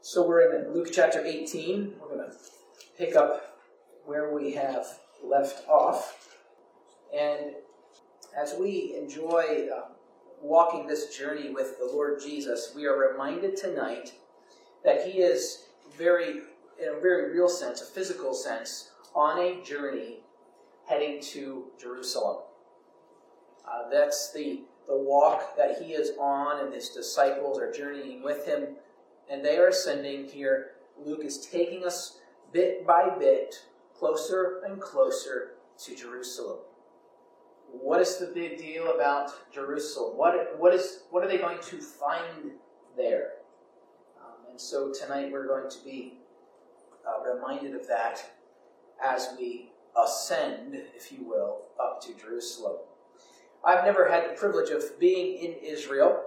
So we're in Luke chapter 18. We're going to pick up where we have left off. And as we enjoy walking this journey with the Lord Jesus, we are reminded tonight that He is in a very real sense, a physical sense, on a journey heading to Jerusalem. That's the walk that He is on, and His disciples are journeying with Him. And they are ascending here. Luke is taking us bit by bit closer and closer to Jerusalem. What is the big deal about Jerusalem? What are they going to find there? And so tonight we're going to be reminded of that as we ascend, if you will, up to Jerusalem. I've never had the privilege of being in Israel,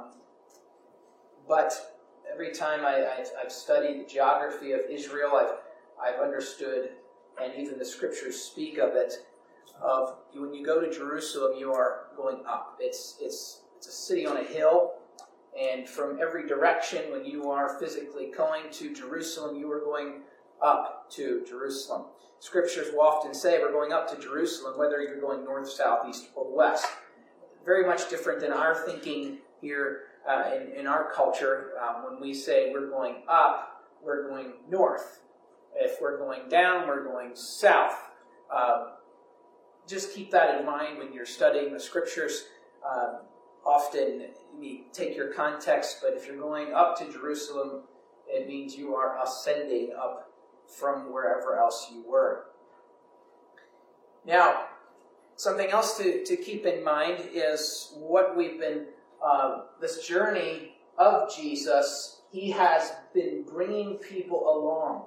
but every time I've studied the geography of Israel, I've understood, and even the scriptures speak of it, of when you go to Jerusalem, you are going up. It's a city on a hill, and from every direction, when you are physically going to Jerusalem, you are going up to Jerusalem. Scriptures will often say we're going up to Jerusalem, whether you're going north, south, east, or west. Very much different than our thinking here in our culture. When we say we're going up, we're going north. If we're going down, we're going south. Just keep that in mind when you're studying the scriptures. Often you take your context, but if you're going up to Jerusalem, it means you are ascending up from wherever else you were. Now, something else to keep in mind is what we've been, this journey of Jesus, He has been bringing people along.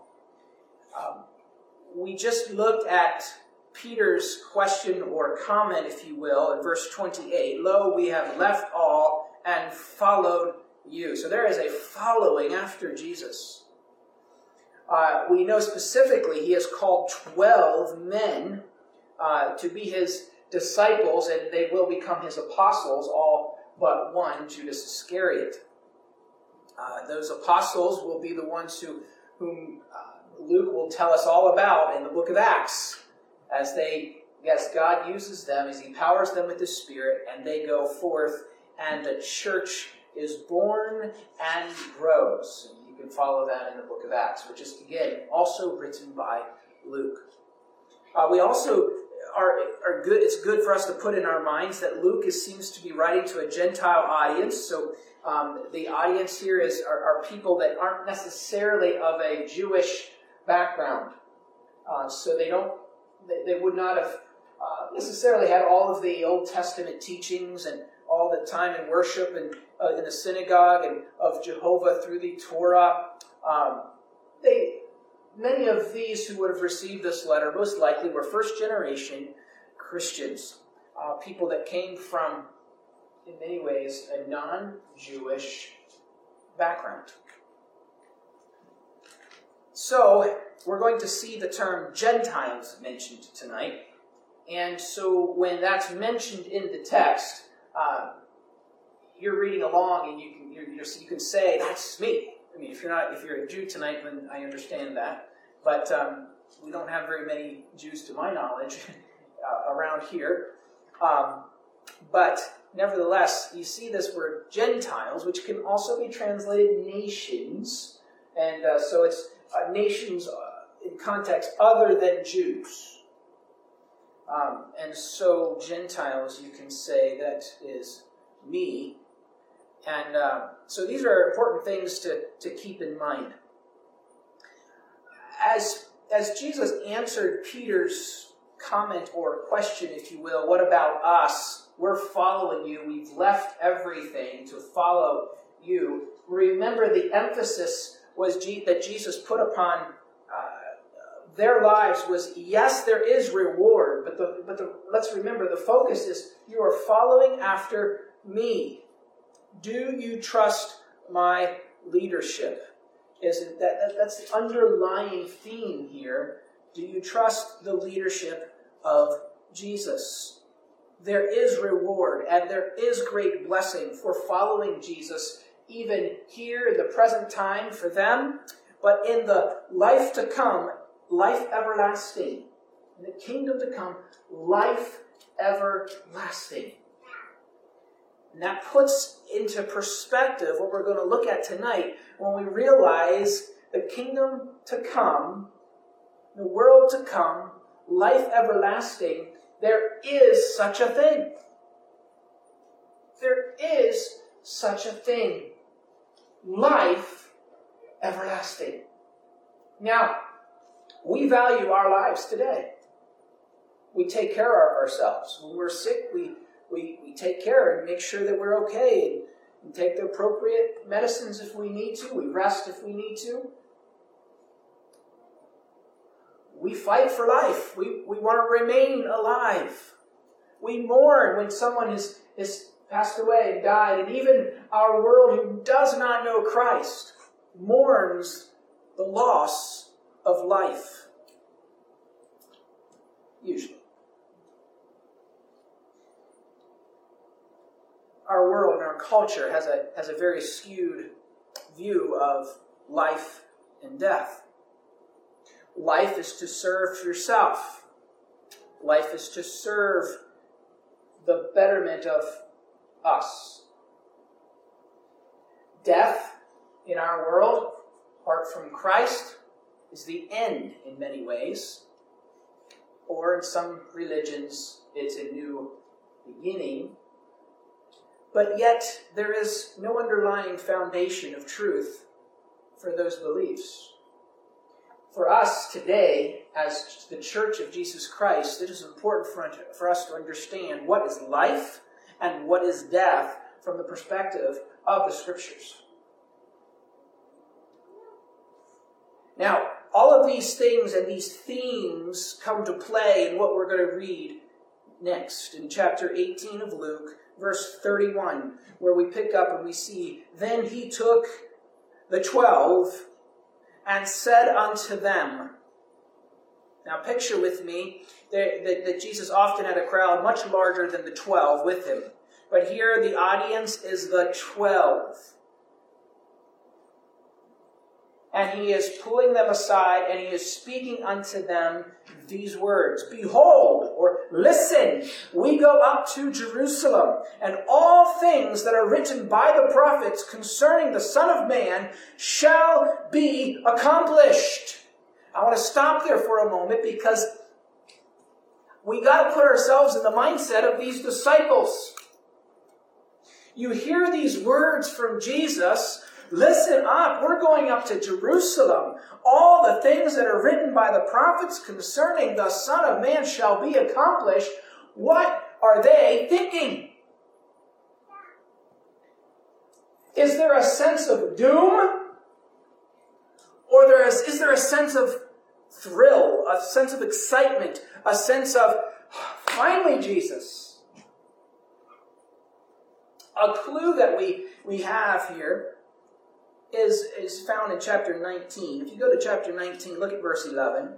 We just looked at Peter's question or comment, if you will, in verse 28. Lo, we have left all and followed you. So there is a following after Jesus. We know specifically He has called 12 men to be His disciples, and they will become His apostles, all but one, Judas Iscariot. Those apostles will be the ones whom Luke will tell us all about in the book of Acts, as God uses them, as He empowers them with the Spirit, and they go forth, and the church is born and grows. And you can follow that in the book of Acts, which is, again, also written by Luke. We also are good. It's good for us to put in our minds that Luke seems to be writing to a Gentile audience. So the audience here are people that aren't necessarily of a Jewish background. So they would not have necessarily had all of the Old Testament teachings and all the time in worship and in the synagogue and of Jehovah through the Torah. Many of these who would have received this letter most likely were first-generation Christians, people that came from, in many ways, a non-Jewish background. So, we're going to see the term Gentiles mentioned tonight. And so when that's mentioned in the text, you're reading along and you can say, that's me. I mean, if you're a Jew tonight, then I understand that. But we don't have very many Jews, to my knowledge, around here. But nevertheless, you see this word Gentiles, which can also be translated nations. And so it's nations in context other than Jews. And so Gentiles, you can say, that is me. And so these are important things to keep in mind. As Jesus answered Peter's comment or question, if you will, what about us? We're following you. We've left everything to follow you. Remember, the emphasis was that Jesus put upon their lives was, yes, there is reward, but let's remember, the focus is you are following after me. Do you trust my leadership? That's the underlying theme here. Do you trust the leadership of Jesus? There is reward and there is great blessing for following Jesus even here in the present time for them, but in the life to come, life everlasting. In the kingdom to come, life everlasting. And that puts into perspective what we're going to look at tonight when we realize the kingdom to come, the world to come, life everlasting. There is such a thing. There is such a thing. Life everlasting. Now, we value our lives today. We take care of ourselves. When we're sick, we take care and make sure that we're okay and take the appropriate medicines if we need to. We rest if we need to. We fight for life. We want to remain alive. We mourn when someone has passed away and died. And even our world who does not know Christ mourns the loss of life. Usually. Our world and our culture has a very skewed view of life and death. Life is to serve yourself. Life is to serve the betterment of us. Death in our world, apart from Christ, is the end in many ways. Or in some religions, it's a new beginning. But yet, there is no underlying foundation of truth for those beliefs. For us today, as the Church of Jesus Christ, it is important for us to understand what is life and what is death from the perspective of the Scriptures. Now, all of these things and these themes come to play in what we're going to read next in chapter 18 of Luke, verse 31, where we pick up and we see, "Then he took the 12 and said unto them." Now picture with me that Jesus often had a crowd much larger than the 12 with him. But here the audience is the 12. And he is pulling them aside and he is speaking unto them these words. "Behold," or "Listen, we go up to Jerusalem, and all things that are written by the prophets concerning the Son of Man shall be accomplished." I want to stop there for a moment because we got to put ourselves in the mindset of these disciples. You hear these words from Jesus. Listen up, we're going up to Jerusalem. All the things that are written by the prophets concerning the Son of Man shall be accomplished. What are they thinking? Is there a sense of doom? Or is there a sense of thrill, a sense of excitement, a sense of, finally, Jesus? A clue that we have here is found in chapter 19. If you go to chapter 19, look at verse 11.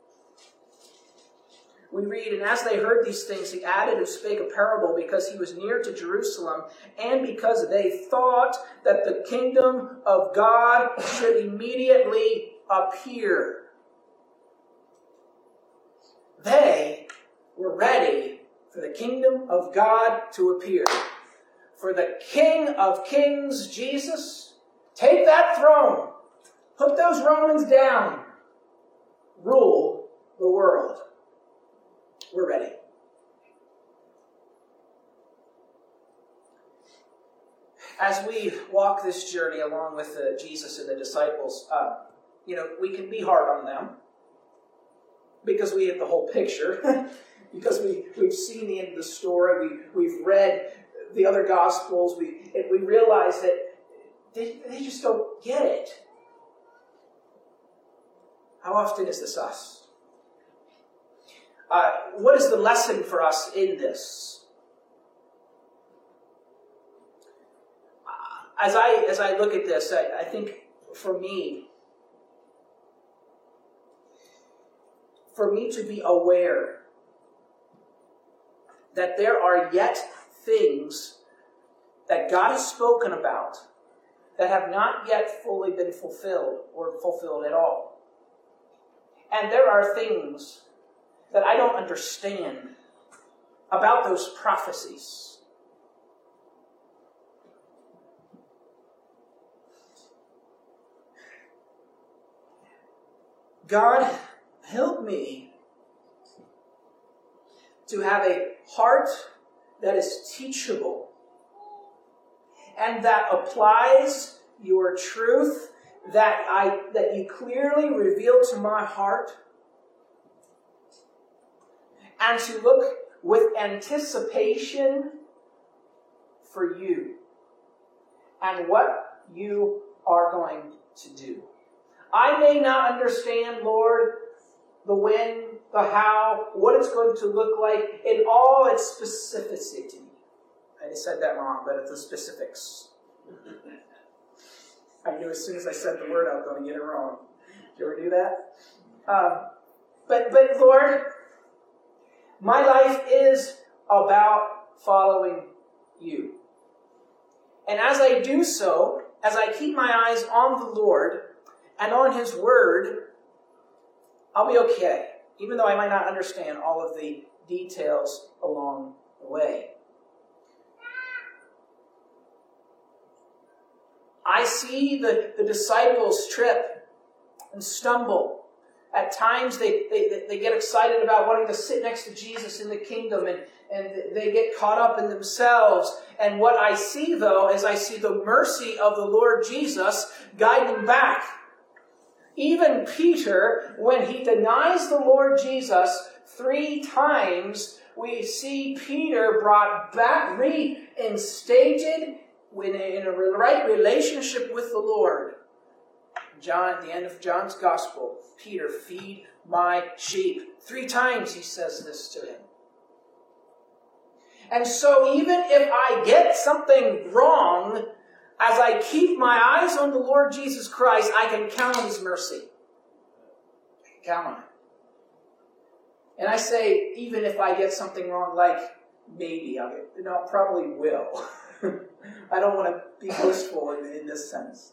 We read, "And as they heard these things, he added and spake a parable because he was near to Jerusalem, and because they thought that the kingdom of God should immediately appear." They were ready for the kingdom of God to appear. For the King of Kings, Jesus, take that throne. Put those Romans down. Rule the world. We're ready. As we walk this journey along with Jesus and the disciples, we can be hard on them because we have the whole picture, because we've seen the end of the story, we've read the other Gospels, we realize that they just don't get it. How often is this us? What is the lesson for us in this? As I look at this, I think for me to be aware that there are yet things that God has spoken about that have not yet fully been fulfilled or fulfilled at all. And there are things that I don't understand about those prophecies. God, help me to have a heart that is teachable and that applies your truth that you clearly reveal to my heart, and to look with anticipation for you and what you are going to do. I may not understand, Lord, the when, the how, what it's going to look like in all its specificity. I said that wrong, but it's the specifics. I knew as soon as I said the word I was going to get it wrong. Did you ever do that? But Lord, my life is about following you. And as I do so, as I keep my eyes on the Lord and on His Word, I'll be okay, even though I might not understand all of the details along the way. I see the disciples trip and stumble. At times they get excited about wanting to sit next to Jesus in the kingdom, and they get caught up in themselves. And what I see, though, is I see the mercy of the Lord Jesus guide them back. Even Peter, when he denies the Lord Jesus 3 times, we see Peter brought back, reinstated in a right relationship with the Lord. John, at the end of John's Gospel, Peter, feed my sheep. 3 times he says this to him. And so even if I get something wrong, as I keep my eyes on the Lord Jesus Christ, I can count on His mercy. I can count on it. And I say, even if I get something wrong, like maybe I'll get, probably will. I don't want to be boastful in this sense.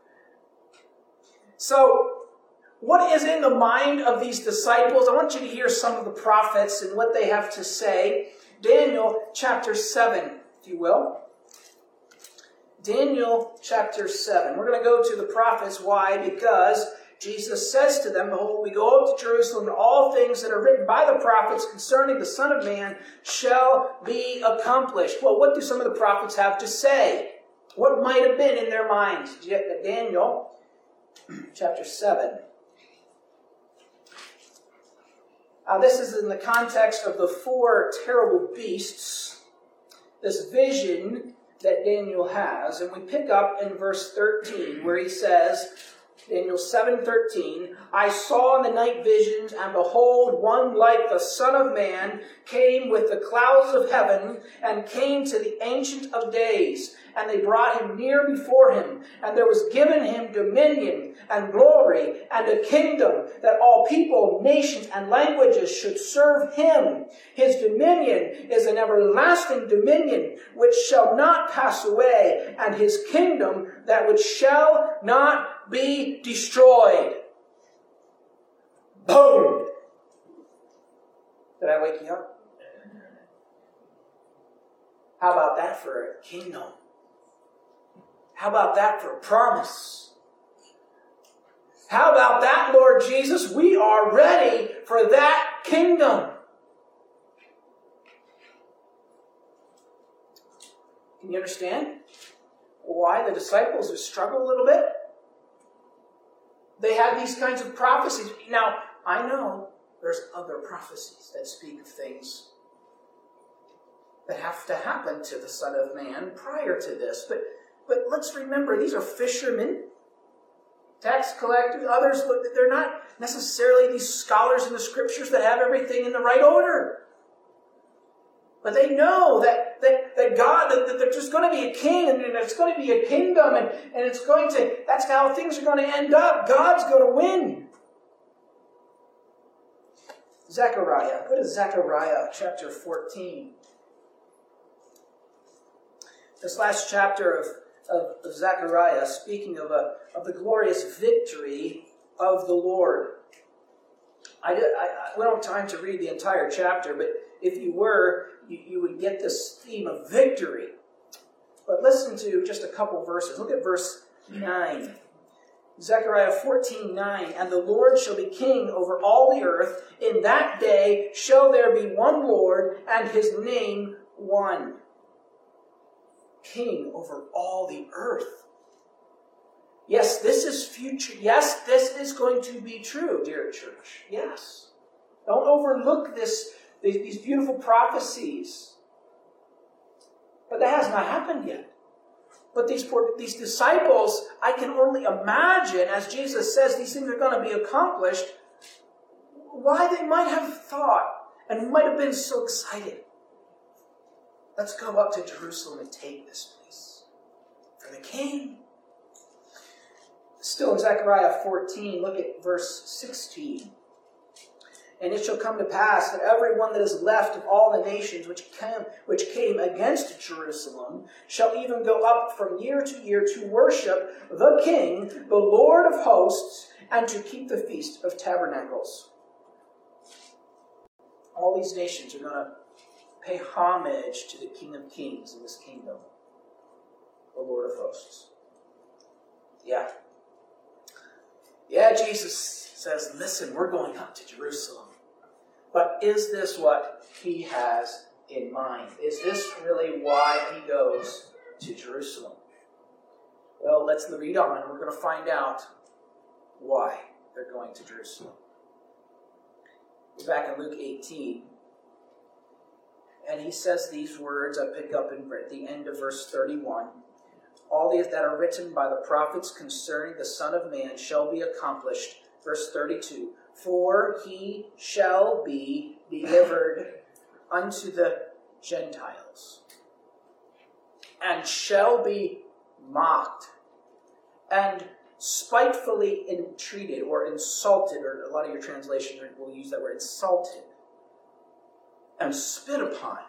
So, what is in the mind of these disciples? I want you to hear some of the prophets and what they have to say. Daniel chapter 7, if you will. Daniel chapter 7. We're going to go to the prophets. Why? Because Jesus says to them, behold, we go up to Jerusalem, and all things that are written by the prophets concerning the Son of Man shall be accomplished. Well, what do some of the prophets have to say? What might have been in their minds? Daniel chapter 7. This is in the context of the 4 terrible beasts, this vision that Daniel has. And we pick up in verse 13 where he says, Daniel 7:13, I saw in the night visions, and behold, one like the Son of Man came with the clouds of heaven, and came to the Ancient of Days. And they brought him near before him, and there was given him dominion and glory and a kingdom, that all people, nations, and languages should serve him. His dominion is an everlasting dominion which shall not pass away, and his kingdom that which shall not be destroyed. Boom! Did I wake you up? How about that for a kingdom? How about that for a promise? How about that, Lord Jesus? We are ready for that kingdom. Can you understand why the disciples have struggled a little bit? They had these kinds of prophecies. Now, I know there's other prophecies that speak of things that have to happen to the Son of Man prior to this. But let's remember, these are fishermen, tax collectors, others. They're not necessarily these scholars in the Scriptures that have everything in the right order. But they know that God, that there's just going to be a king, and it's going to be a kingdom, and it's going to, that's how things are going to end up. God's going to win. Zechariah. Go to Zechariah chapter 14. This last chapter of of Zechariah, speaking of the glorious victory of the Lord. We don't have time to read the entire chapter, but if you were, you would get this theme of victory. But listen to just a couple verses. Look at verse 9. Zechariah 14:9, and the Lord shall be king over all the earth. In that day shall there be one Lord, and his name one. King over all the earth. Yes, this is future. Yes, this is going to be true, dear church. Yes. Don't overlook these beautiful prophecies. But that has not happened yet. But these disciples, I can only imagine, as Jesus says, these things are going to be accomplished, why they might have thought and might have been so excited. Let's go up to Jerusalem and take this place for the king. Still in Zechariah 14, look at verse 16. And it shall come to pass that every one that is left of all the nations which came against Jerusalem shall even go up from year to year to worship the King, the Lord of hosts, and to keep the Feast of Tabernacles. All these nations are going to pay homage to the King of Kings in this kingdom, the Lord of hosts. Yeah, Jesus says, listen, we're going up to Jerusalem. But is this what he has in mind? Is this really why he goes to Jerusalem? Well, let's read on. We're going to find out why they're going to Jerusalem. We're back in Luke 18. And he says these words, I pick up at the end of verse 31. All these that are written by the prophets concerning the Son of Man shall be accomplished. Verse 32. For he shall be delivered unto the Gentiles, and shall be mocked, and spitefully entreated, or insulted, or a lot of your translations will use that word, insulted, and spit upon.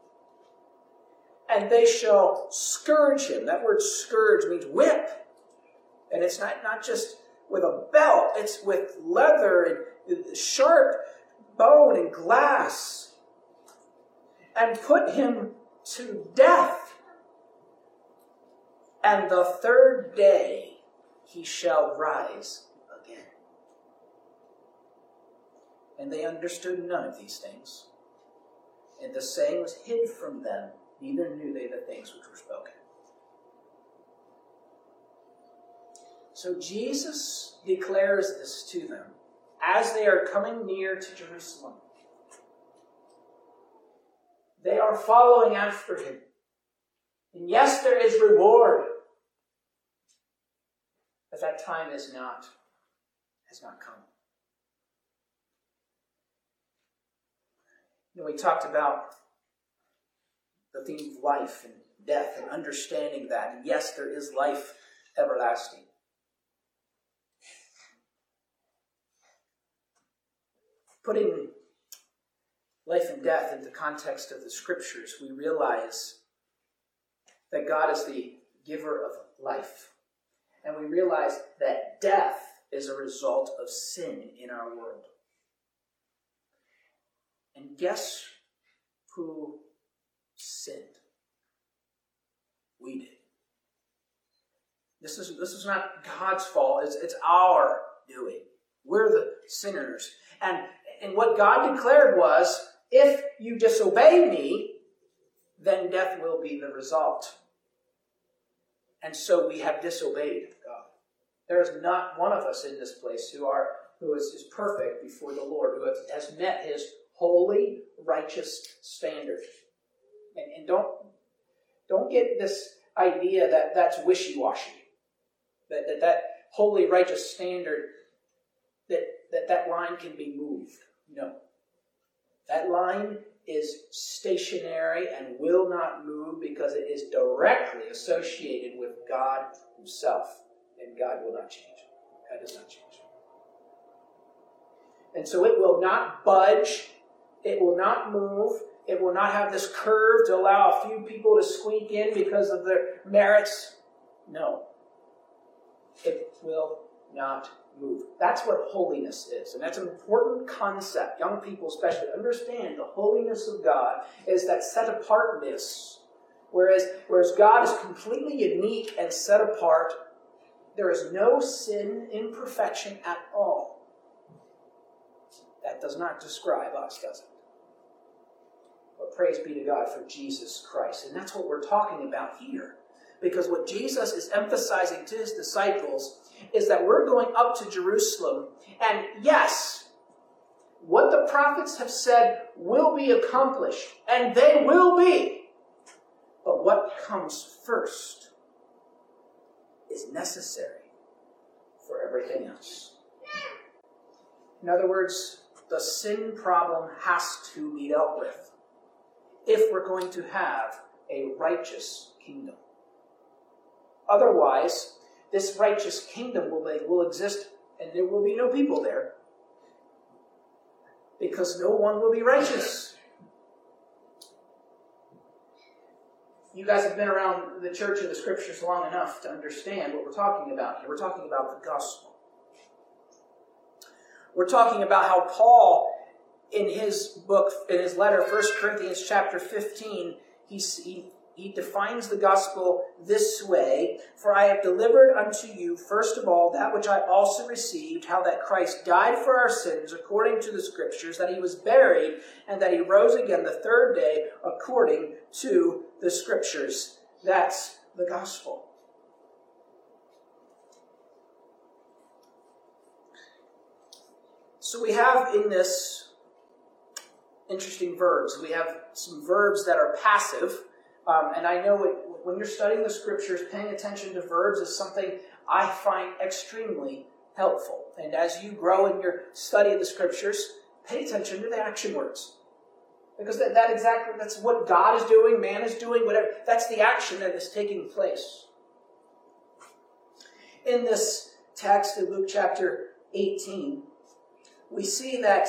And they shall scourge him. That word scourge means whip. And it's not just with a belt, it's with leather and sharp bone and glass. And put him to death. And the third day he shall rise again. And they understood none of these things. And the saying was hid from them, neither knew they the things which were spoken. So Jesus declares this to them as they are coming near to Jerusalem. They are following after him. And yes, there is reward. But that time has not come. We talked about the theme of life and death and understanding that. And yes, there is life everlasting. Putting life and death into context of the Scriptures, we realize that God is the giver of life. And we realize that death is a result of sin in our world. And guess who sinned? We did. This is not God's fault. It's our doing. We're the sinners. And what God declared was, if you disobey me, then death will be the result. And so we have disobeyed God. There is not one of us in this place who is perfect before the Lord, who has met his holy, righteous standard. And don't get this idea that that's wishy-washy. That holy, righteous standard, that line can be moved. No. That line is stationary and will not move because it is directly associated with God himself. And God will not change. God does not change. And so it will not budge. It will not move. It will not have this curve to allow a few people to squeak in because of their merits. No. It will not move. That's what holiness is. And that's an important concept. Young people especially understand the holiness of God is that set-apartness. Whereas God is completely unique and set apart, there is no sin, imperfection at all. That does not describe us, does it? But praise be to God for Jesus Christ. And that's what we're talking about here. Because what Jesus is emphasizing to his disciples is that we're going up to Jerusalem. And yes, what the prophets have said will be accomplished. And they will be. But what comes first is necessary for everything else. In other words, the sin problem has to be dealt with if we're going to have a righteous kingdom. Otherwise, this righteous kingdom will exist and there will be no people there because no one will be righteous. You guys have been around the church and the scriptures long enough to understand what we're talking about here. We're talking about the gospel. We're talking about how Paul, in his book, in his letter, 1 Corinthians chapter 15, he defines the gospel this way: "For I have delivered unto you, first of all, that which I also received, how that Christ died for our sins according to the Scriptures, that he was buried, and that he rose again the third day according to the Scriptures." That's the gospel. So we have in this interesting verbs. We have some verbs that are passive. And I know when you're studying the scriptures, paying attention to verbs is something I find extremely helpful. And as you grow in your study of the scriptures, pay attention to the action words. Because that's what God is doing, man is doing, whatever. That's the action that is taking place. In this text in Luke chapter 18, we see that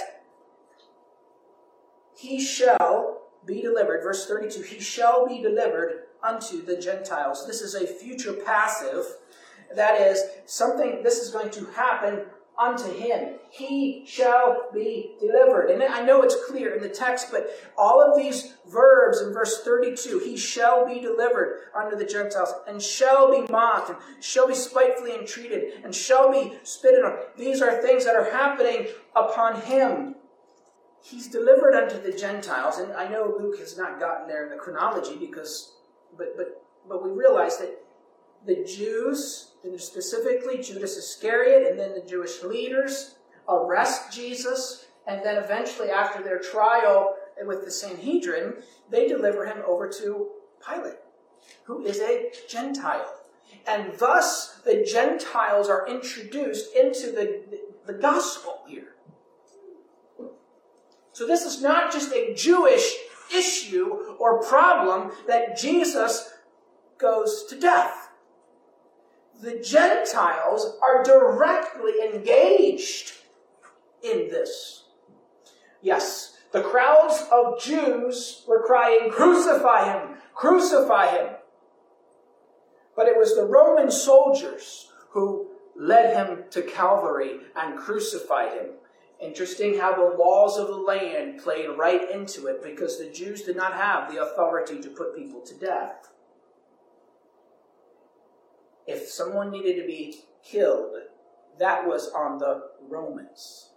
he shall be delivered, verse 32, he shall be delivered unto the Gentiles. This is a future passive. That is, this is going to happen unto him. He shall be delivered. And I know it's clear in the text, but all of these verbs in verse 32, he shall be delivered unto the Gentiles, and shall be mocked, and shall be spitefully entreated, and shall be spitted on. These are things that are happening upon him. He's delivered unto the Gentiles, and I know Luke has not gotten there in the chronology but we realize that the Jews, and specifically Judas Iscariot, and then the Jewish leaders arrest Jesus, and then eventually after their trial with the Sanhedrin, they deliver him over to Pilate, who is a Gentile. And thus the Gentiles are introduced into the gospel here. So this is not just a Jewish issue or problem that Jesus goes to death. The Gentiles are directly engaged in this. Yes, the crowds of Jews were crying, "Crucify him! Crucify him!" But it was the Roman soldiers who led him to Calvary and crucified him. Interesting how the laws of the land played right into it, because the Jews did not have the authority to put people to death. If someone needed to be killed, that was on the Romans.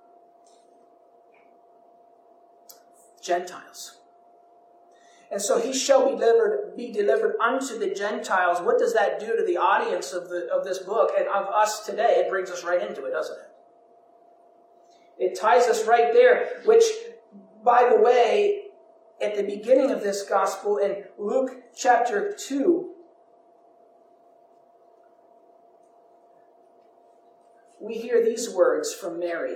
Gentiles. And so he shall be delivered unto the Gentiles. What does that do to the audience of this book and of us today? It brings us right into it, doesn't it? It ties us right there, which, by the way, at the beginning of this gospel in Luke chapter 2, we hear these words from Mary.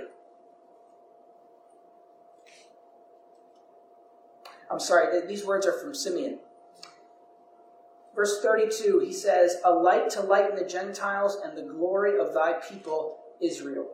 These words are from Simeon. Verse 32, he says, "A light to lighten the Gentiles and the glory of thy people Israel."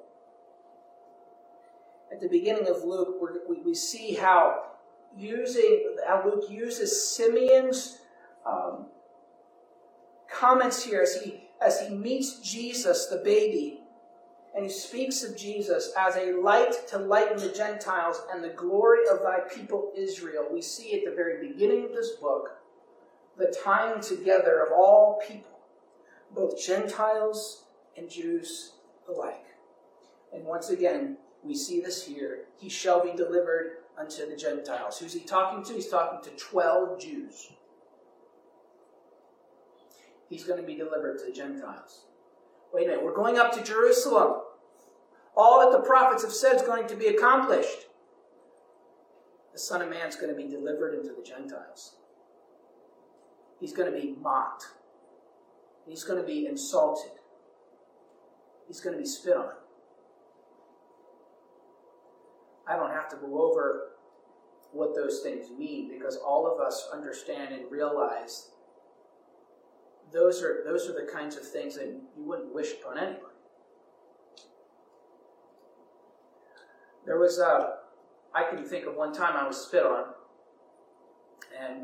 At the beginning of Luke, we see how Luke uses Simeon's comments here as he meets Jesus, the baby, and he speaks of Jesus as a light to lighten the Gentiles and the glory of thy people Israel. We see at the very beginning of this book the tying together of all people, both Gentiles and Jews alike. And once again, we see this here. He shall be delivered unto the Gentiles. Who's he talking to? He's talking to 12 Jews. He's going to be delivered to the Gentiles. Wait a minute, we're going up to Jerusalem. All that the prophets have said is going to be accomplished. The Son of Man is going to be delivered into the Gentiles. He's going to be mocked. He's going to be insulted. He's going to be spit on. I don't have to go over what those things mean because all of us understand and realize those are the kinds of things that you wouldn't wish upon anyone. There was I can think of one time I was spit on, and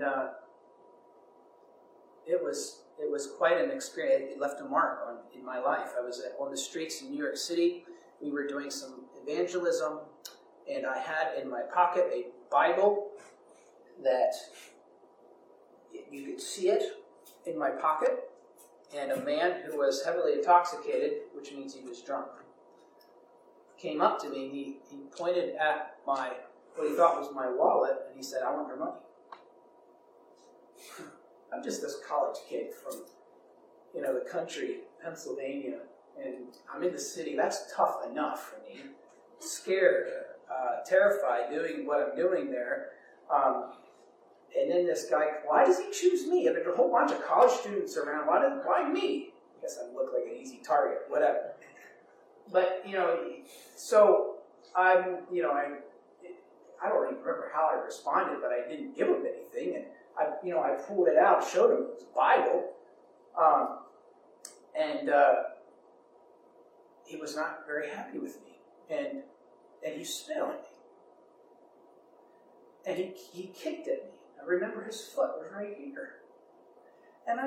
it was quite an experience. It left a mark in my life. I was on the streets in New York City. We were doing some evangelism, and I had in my pocket a Bible that you could see it in my pocket, and a man who was heavily intoxicated, which means he was drunk, came up to me. He pointed at what he thought was my wallet, and he said, "I want your money." I'm just this college kid from, the country, Pennsylvania, and I'm in the city. That's tough enough for me. Scared, terrified, doing what I'm doing there. And then this guy, why does he choose me? There's a whole bunch of college students around. Why me? I guess I look like an easy target, whatever. But, so I don't even remember how I responded, but I didn't give him anything. And I pulled it out, showed him it was a Bible. And he was not very happy with me. And he spit on me. And he kicked at me. I remember his foot was right here. And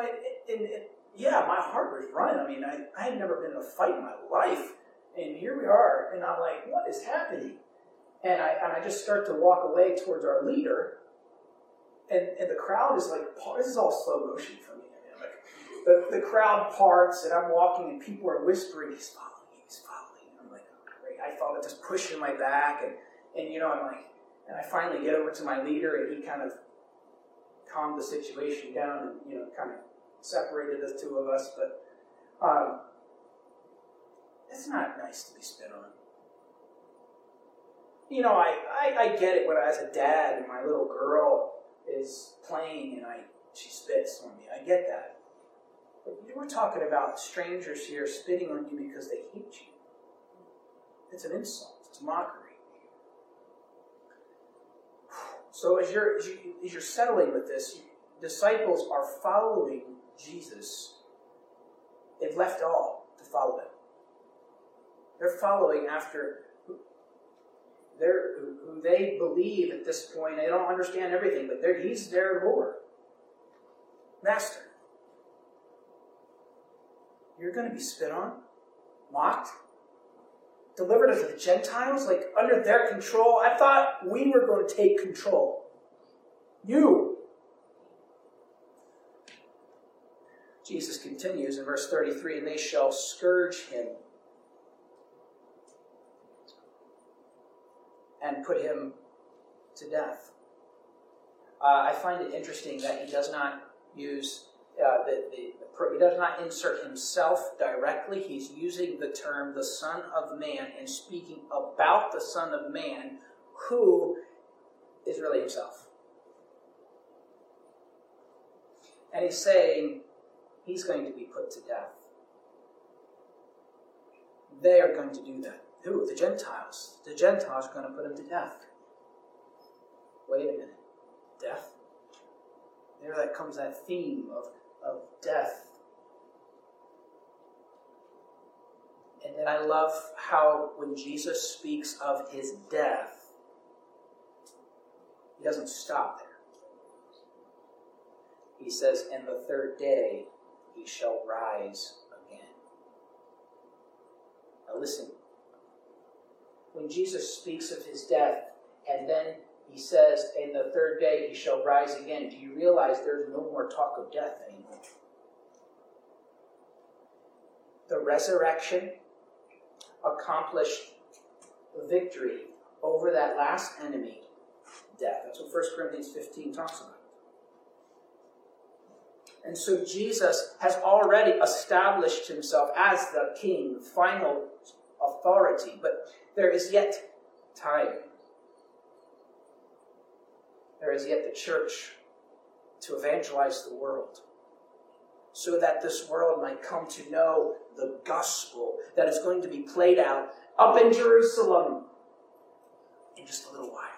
my heart was running. I mean, I had never been in a fight in my life. And here we are. And I'm like, what is happening? And I just start to walk away towards our leader. And the crowd is like, this is all slow motion for me. I mean, the crowd parts, and I'm walking, and people are whispering, he's following. And I'm like, oh, great. I felt it just pushing my back. And I'm like, and I finally get over to my leader, and he kind of calmed the situation down and, kind of separated the two of us. But it's not nice to be spit on. I get it when I was a dad and my little girl is playing and she spits on me. I get that. But we're talking about strangers here spitting on you because they hate you. It's an insult. It's mockery. So as you're settling with this, disciples are following Jesus. They've left all to follow him. They're following after who they believe at this point. They don't understand everything, but he's their Lord, Master. You're going to be spit on, mocked, delivered to the Gentiles, like under their control. I thought we were going to take control. You. Jesus continues in verse 33, and they shall scourge him and put him to death. I find it interesting that he does not use he does not insert himself directly. He's using the term the Son of Man and speaking about the Son of Man, who is really himself. And he's saying he's going to be put to death. They are going to do that. Who? The Gentiles. The Gentiles are going to put him to death. Wait a minute. Death? There that comes that theme of death. And then I love how when Jesus speaks of his death, he doesn't stop there. He says, and the third day he shall rise again. Now listen, when Jesus speaks of his death, and then he says, in the third day he shall rise again, do you realize there's no more talk of death anymore? The resurrection accomplished victory over that last enemy, death. That's what 1 Corinthians 15 talks about. And so Jesus has already established himself as the king, final authority, but there is yet time. There is yet the church to evangelize the world, so that this world might come to know the gospel that is going to be played out up in Jerusalem in just a little while.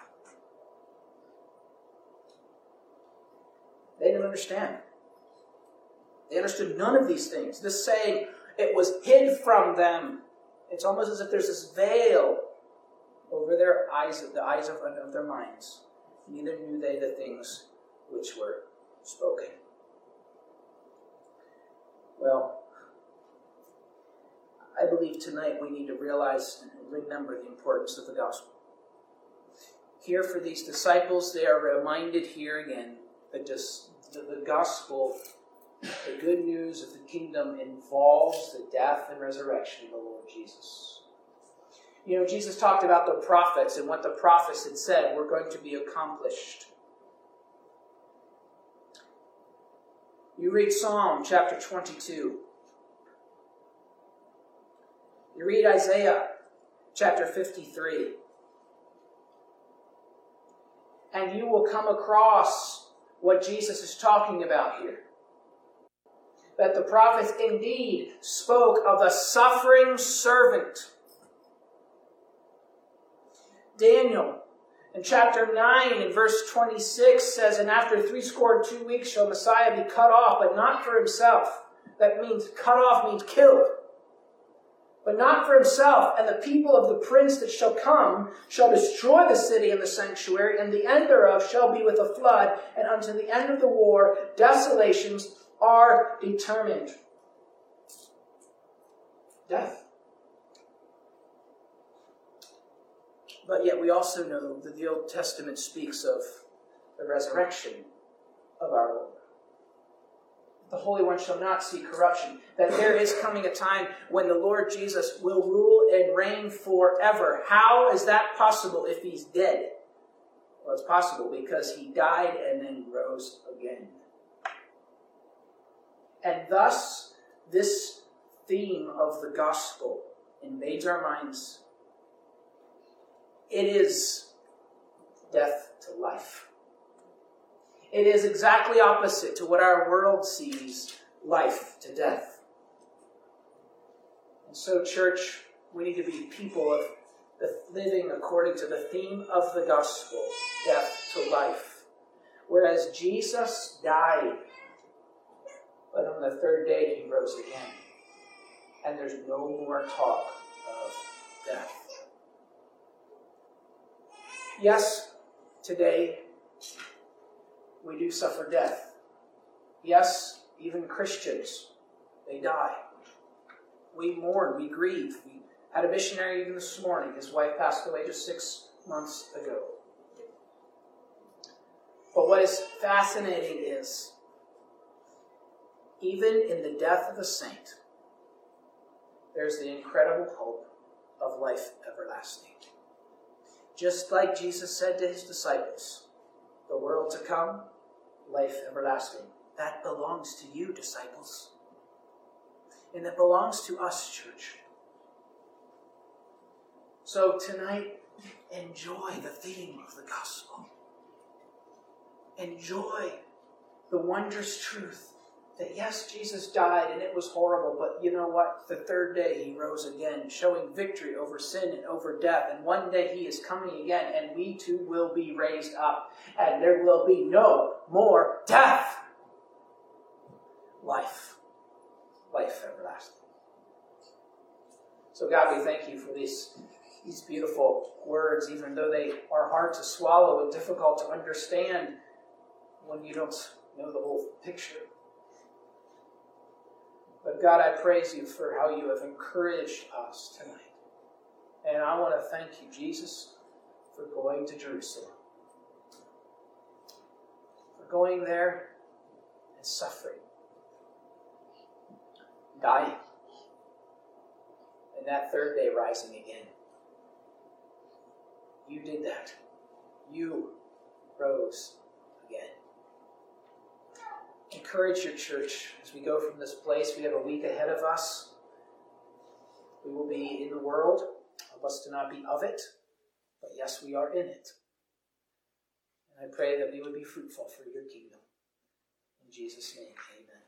They didn't understand. They understood none of these things. This saying, it was hid from them. It's almost as if there's this veil over their eyes, the eyes of their minds. Neither knew they the things which were spoken. Well, I believe tonight we need to realize and remember the importance of the gospel. Here for these disciples, they are reminded here again that the gospel, the good news of the kingdom, involves the death and resurrection of the Lord Jesus. You know, Jesus talked about the prophets and what the prophets had said were going to be accomplished. You read Psalm chapter 22. You read Isaiah chapter 53. And you will come across what Jesus is talking about here. That the prophets indeed spoke of a suffering servant. Daniel in chapter 9 and verse 26 says, and after 62 weeks shall Messiah be cut off, but not for himself. That means cut off means killed. But not for himself. And the people of the prince that shall come shall destroy the city and the sanctuary, and the end thereof shall be with a flood, and unto the end of the war desolations are determined. Death. But yet we also know that the Old Testament speaks of the resurrection of our Lord. The Holy One shall not see corruption. That there is coming a time when the Lord Jesus will rule and reign forever. How is that possible if he's dead? Well, it's possible because he died and then rose again. And thus, this theme of the gospel invades our minds. It is death to life. It is exactly opposite to what our world sees, life to death. And so, church, we need to be people of living according to the theme of the gospel, death to life. Whereas Jesus died, but on the third day he rose again. And there's no more talk of death. Yes, today we do suffer death. Yes, even Christians, they die. We mourn, we grieve. We had a missionary even this morning. His wife passed away just 6 months ago. But what is fascinating is, even in the death of a saint, there's the incredible hope of life everlasting. Just like Jesus said to his disciples, the world to come, life everlasting. That belongs to you, disciples. And it belongs to us, church. So tonight, enjoy the theme of the gospel. Enjoy the wondrous truth that yes, Jesus died and it was horrible, but you know what? The third day he rose again, showing victory over sin and over death. And one day he is coming again, and we too will be raised up. And there will be no more death. Life. Life everlasting. So God, we thank you for these beautiful words, even though they are hard to swallow and difficult to understand when you don't know the whole picture. But God, I praise you for how you have encouraged us tonight. And I want to thank you, Jesus, for going to Jerusalem. For going there and suffering. Dying. And that third day rising again. You did that. You rose again. Encourage your church as we go from this place. We have a week ahead of us. We will be in the world. Help us to not be of it, but yes, we are in it. And I pray that we would be fruitful for your kingdom. In Jesus' name, amen.